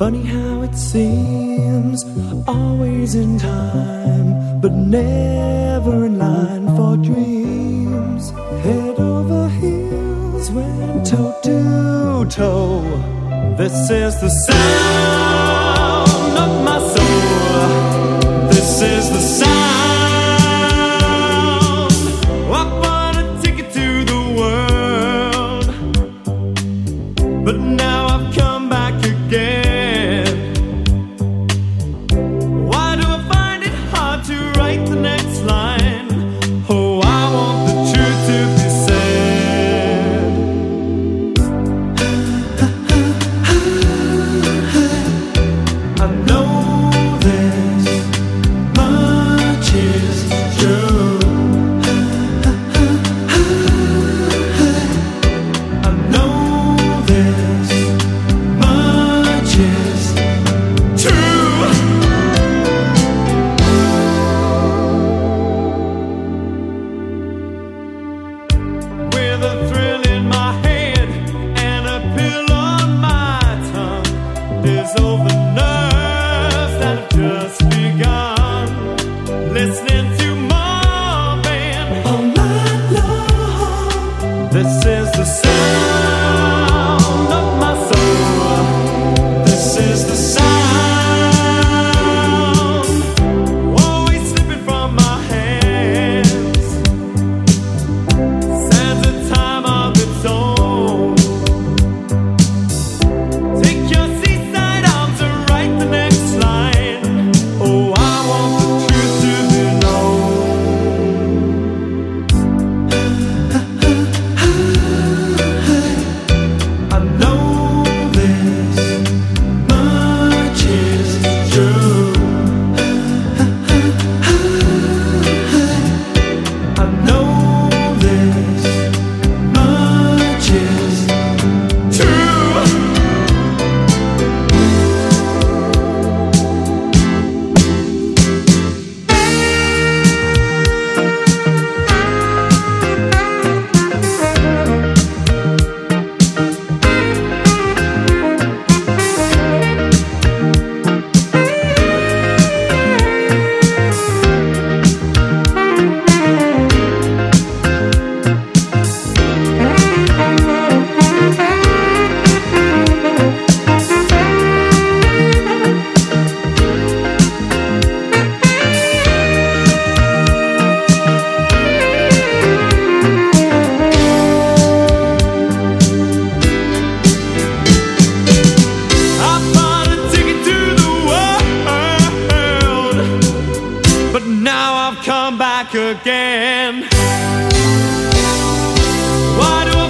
Funny how it seems, always in time, but never in line for dreams. Head over heels, went toe to toe. This is the sound of my soul. This is the sound. I bought a ticket to the world, but now I've come back again. The next line. Oh, I want the truth to be said. I know this much is true. I know this much is true. With a thrill in my head and a pill on my tongue, there's all the nerves that have just begun. Listening to Marvin all night long. This is the sound of my soul. This is the sound. Always slipping from my hands. Sands a time of its own. Take your seaside arms and write the next line. Oh, I want the truth to be known. I know this much is true. I know this much is true. I bought a ticket to the world, but now I've come back again. Why do